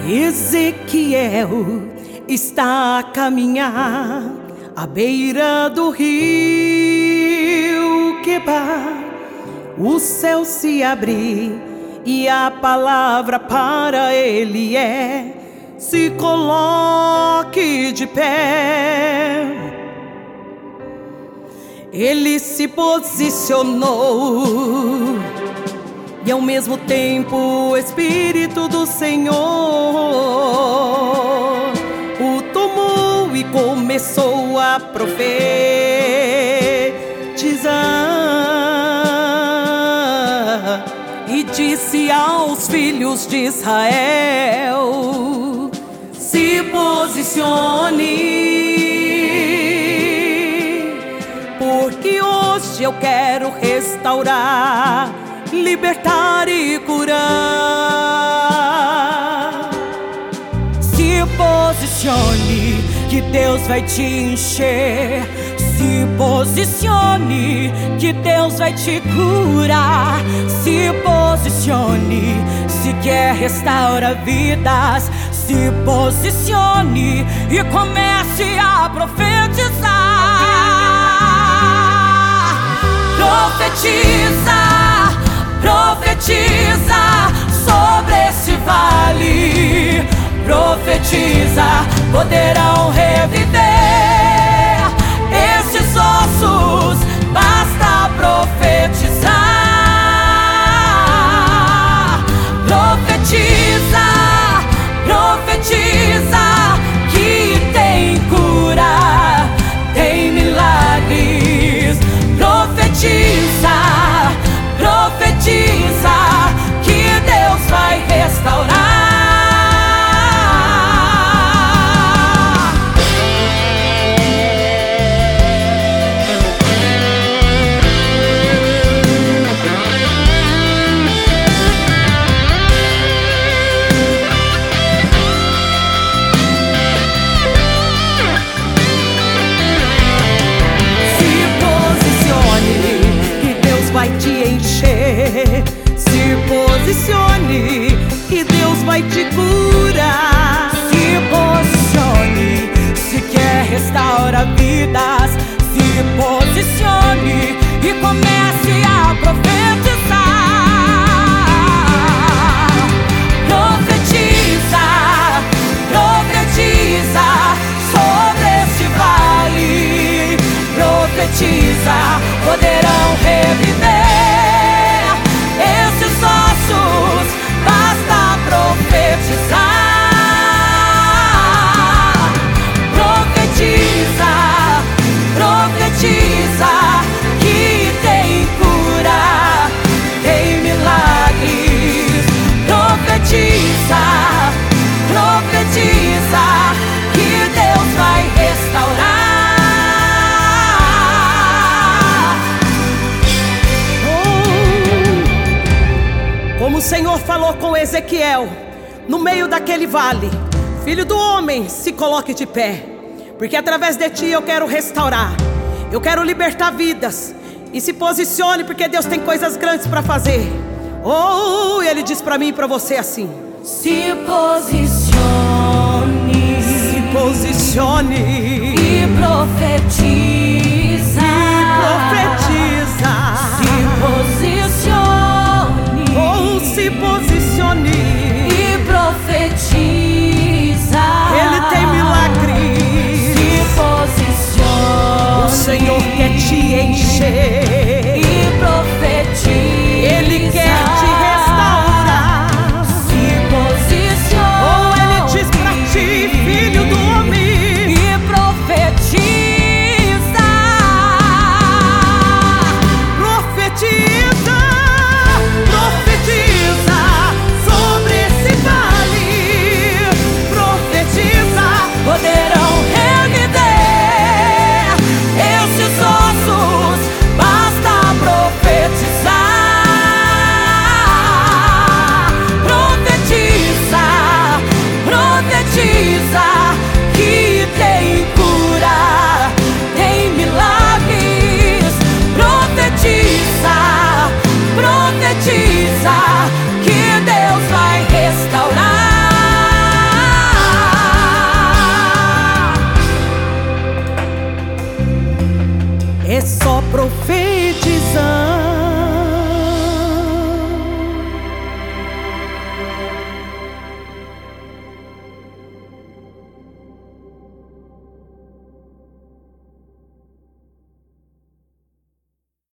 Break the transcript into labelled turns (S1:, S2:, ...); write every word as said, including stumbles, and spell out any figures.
S1: Ezequiel está a caminhar à beira do rio Quebar. O céu se abre e a palavra para ele é: se coloque de pé. Ele se posicionou e ao mesmo tempo o Espírito do Senhor o tomou e começou a profetizar, e disse aos filhos de Israel: se posicione, porque hoje eu quero restaurar, libertar e curar. Se posicione, que Deus vai te encher. Se posicione, que Deus vai te curar. Se posicione, se quer restaurar vidas. Se posicione e comece a profetizar. Profetiza, profetiza sobre esse vale. Profetiza, poderão reviver esses ossos. Basta profetizar. Profetiza, profetiza que tem cura, tem milagres. Profetiza, profetiza que Deus vai restaurar. Vai te encher. Se posicione, que Deus vai te curar. Se posicione, se quer restaurar vidas. Se posicione e comece a profetizar. Profetiza, profetiza sobre esse vale. Profetiza, poderão reviver esses ossos. Basta profetizar. Profetiza, profetiza que tem cura, tem milagres. Profetiza, profetiza que Deus vai restaurar. Como o Senhor falou com Ezequiel, no meio daquele vale: filho do homem, se coloque de pé, porque através de ti eu quero restaurar, eu quero libertar vidas. E se posicione, porque Deus tem coisas grandes para fazer. Oh, ele diz para mim e para você assim:
S2: se posicione,
S1: se posicione
S2: e profetiza,
S1: e profetiza.
S2: se posicione,
S1: oh, se posicione